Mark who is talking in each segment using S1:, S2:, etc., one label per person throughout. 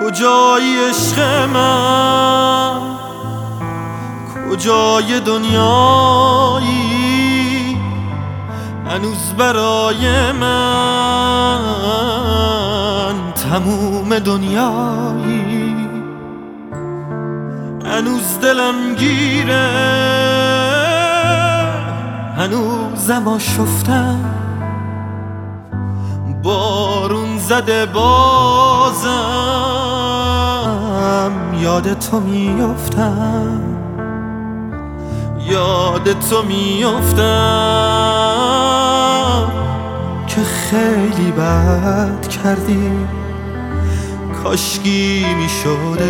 S1: کجای عشق من، کجای دنیایی، هنوز برای من تموم دنیایی. هنوز دلم گیره، هنوزم آشفتم، بارون زده بازم یاد تو میافتم، یاد تو میافتم که خیلی بد کردی. کاشکی میشد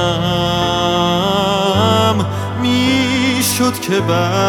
S1: عشقم، میشد که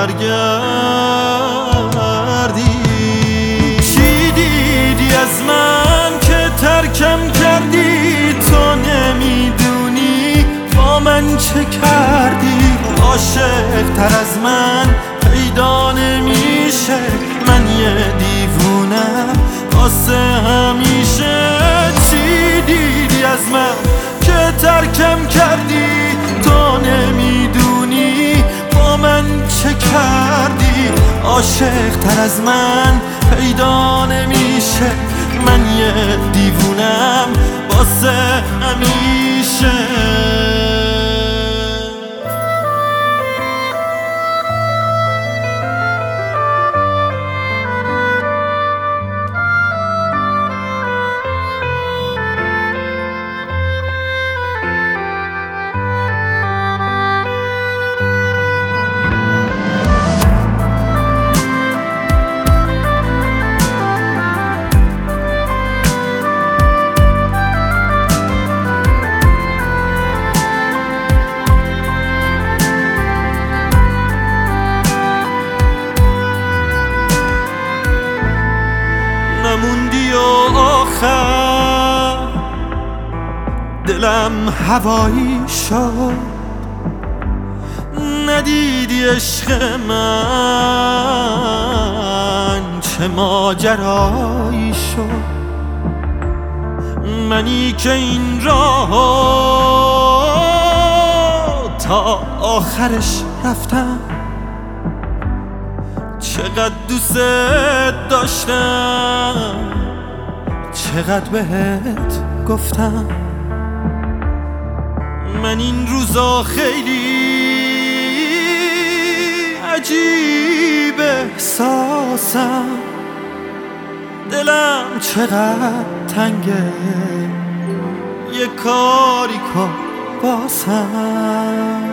S1: برگردی. چی دیدی از من که ترکم کردی؟ تو نمیدونی با من چه کردی. عاشق تر از من پیدا نمیشه، من یه دیوونم واسه همیشه. چی دیدی از من که ترکم کردی؟ تو نمیدونی با من چه کردی. عاشق تر از من پیدا نمیشه، من یه دیوونم واسه همیشه. نموندی و آخر دلم هوایی شد. ندیدی عشق من چه ماجرایی شد. منی که این راه تا آخرش رفتم، چقدر دوست داشتم، چقدر بهت گفتم. من این روزا خیلی عجیب احساسم، دلم چقدر تنگه، یه کاری کن باسم.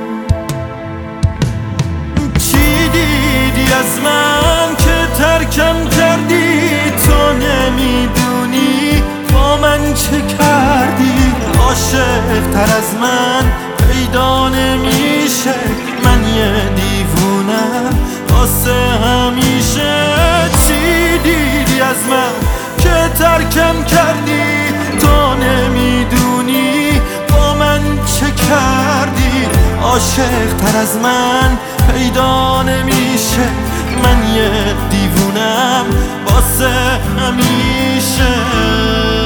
S1: چی دیدی از من که ترکم کردی؟ تو نمیدونی با من چه کردی. عاشق تر از من پیدا نمیشه، من یه دیوونم واسه همیشه. چی دیدی از من که ترکم کردی؟ تو نمیدونی با من چه کردی. عاشق تر از من پیدا نمیشه، من یه دیوونم واسه همیشه.